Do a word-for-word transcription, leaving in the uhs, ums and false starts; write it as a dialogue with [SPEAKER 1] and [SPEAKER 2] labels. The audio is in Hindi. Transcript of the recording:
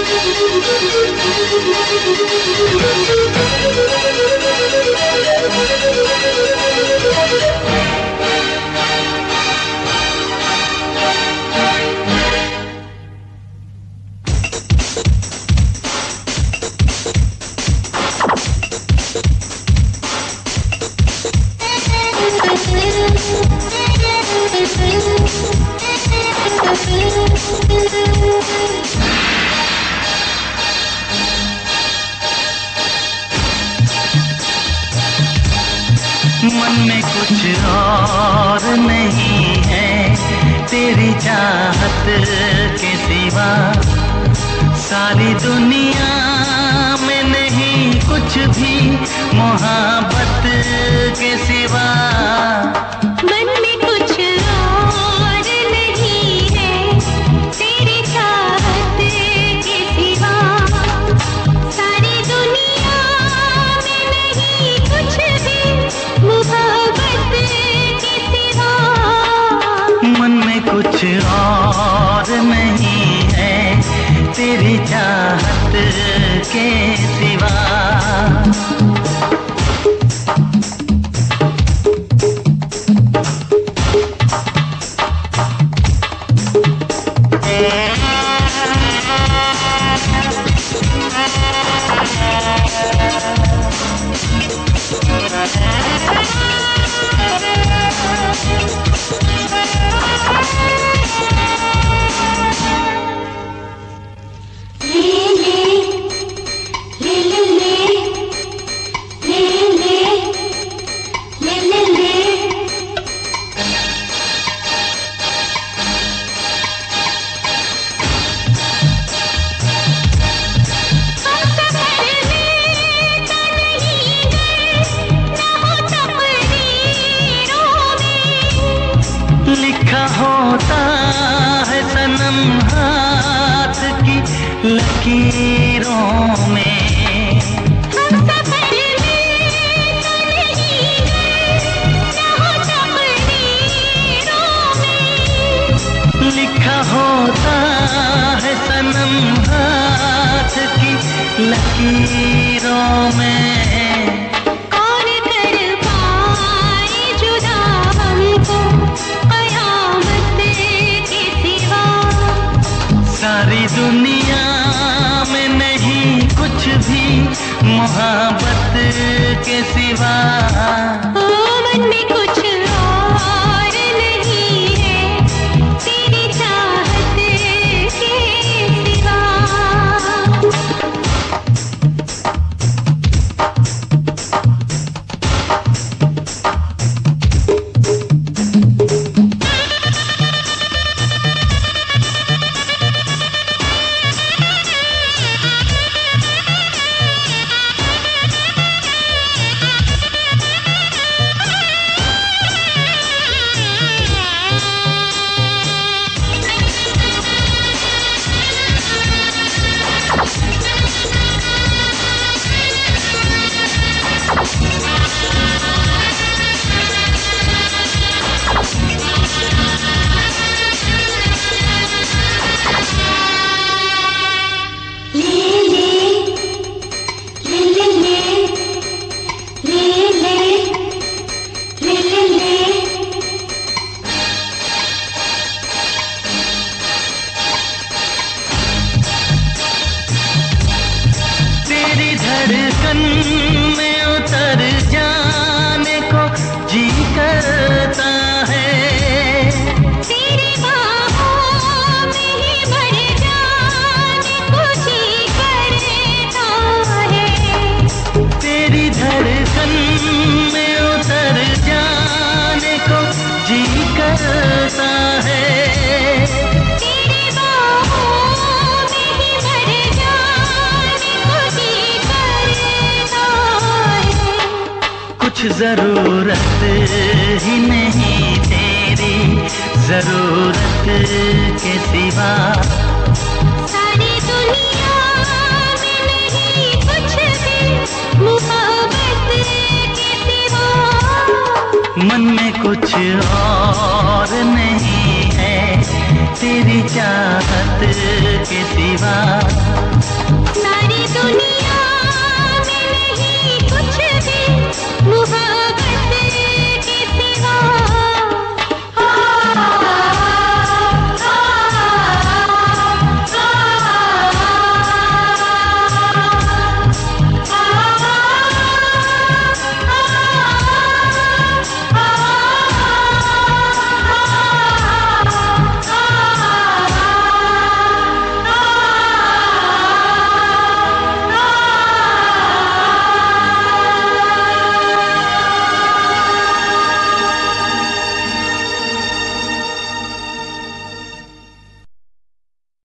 [SPEAKER 1] मन में कुछ और नहीं है तेरी चाहत के सिवा, सारी दुनिया में नहीं कुछ भी मोहब्बत के सिवा।
[SPEAKER 2] मन में कुछ और नहीं है तेरी चाहत के सिवा, सारी दुनिया में नहीं कुछ भी मोहब्बत के सिवा।
[SPEAKER 1] मन में कुछ और नहीं है तेरी चाहत के सिवा। होता है सनम हाथ की लकीरों में, हम सफर में तो नहीं गए ना हो तकदीरों में। लिखा होता है सनम हाथ की लकीरों में। सारी दुनिया में नहीं कुछ भी मोहब्बत के सिवा। ओ मन में कुछ और नहीं है तेरी चाहत के सिवा। धड़कन में उतर जाने को जी करता है, तेरी बाहों में ही भर जाने को जी करता है। तेरी धड़कन में उतर जाने को जी करता है। कुछ जरूरत ही नहीं तेरी जरूरत के सिवा। सारी दुनिया में नहीं कुछ भी मोहब्बत के सिवा। मन में कुछ और नहीं है तेरी चाहत के सिवा